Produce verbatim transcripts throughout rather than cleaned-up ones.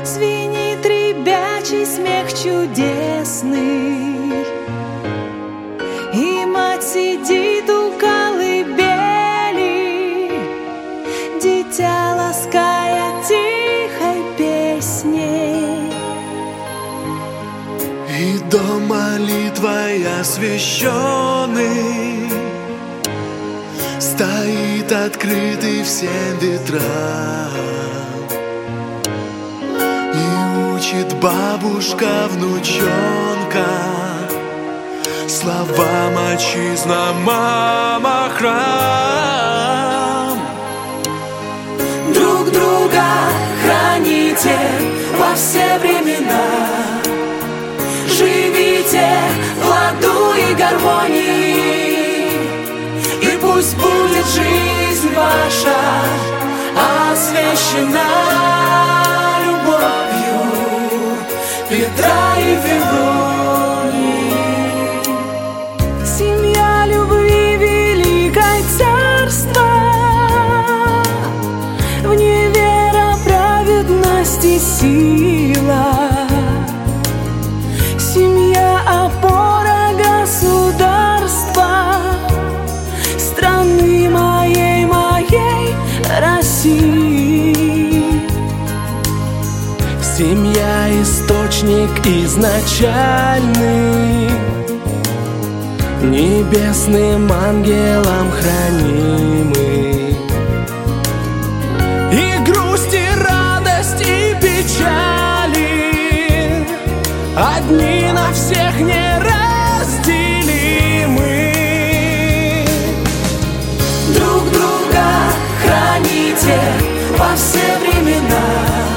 звенит ребячий смех чудесный, и мать сидит у колыбели, дитя лаская тихой песней. И дом молитвой освященный стоит открытый всем ветрам, и учит бабушка внучонка словам: отчизна, мама, храм. Друг друга храните во все времена, живите в ладу и гармонии, и пусть будет жизнь ваша освящена любовью Петра и Февронии. Семья любви великой царства, в ней вера, праведность и сила. Семья — опора государства, страны моей, моей России. Семья — источник изначальный, небесным ангелом хранимый. И грусть, и радость, и печали одни на всех неразделимы. Друг друга храните во все времена,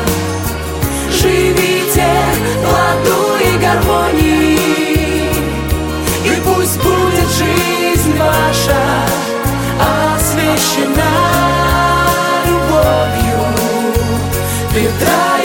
живите в ладу и гармонии, и пусть будет жизнь ваша освящена любовью Петра